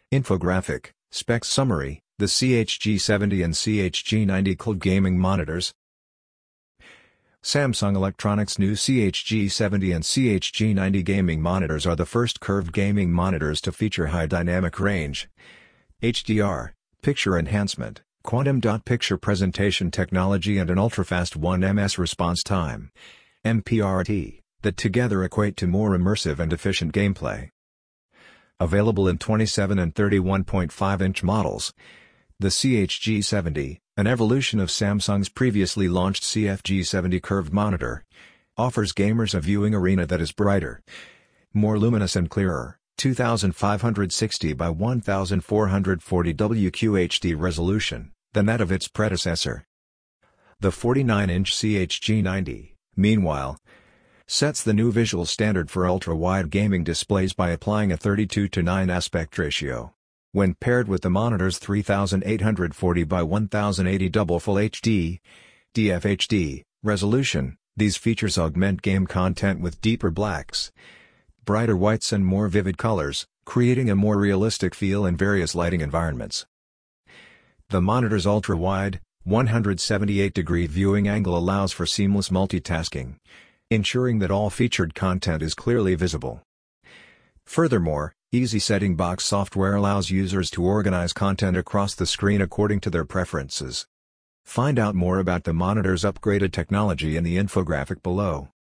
Infographic, Specs Summary, the CHG70 and CHG90 cold gaming monitors. Samsung Electronics' new CHG70 and CHG90 gaming monitors are the first curved gaming monitors to feature high dynamic range, HDR, picture enhancement, quantum dot picture presentation technology and an ultrafast 1ms response time, MPRT, that together equate to more immersive and efficient gameplay. Available in 27 and 31.5-inch models, the CHG70, an evolution of Samsung's previously launched CFG70 curved monitor, offers gamers a viewing arena that is brighter, more luminous and clearer, 2560 by 1440 WQHD resolution, than that of its predecessor. The 49-inch CHG90, meanwhile, sets the new visual standard for ultra-wide gaming displays by applying a 32:9 aspect ratio. When paired with the monitor's 3840 by 1080 double Full HD (DFHD) resolution, these features augment game content with deeper blacks, brighter whites and more vivid colors, creating a more realistic feel in various lighting environments. The monitor's ultra-wide, 178-degree viewing angle allows for seamless multitasking, ensuring that all featured content is clearly visible. Furthermore, easy setting box software allows users to organize content across the screen according to their preferences. Find out more about the monitor's upgraded technology in the infographic below.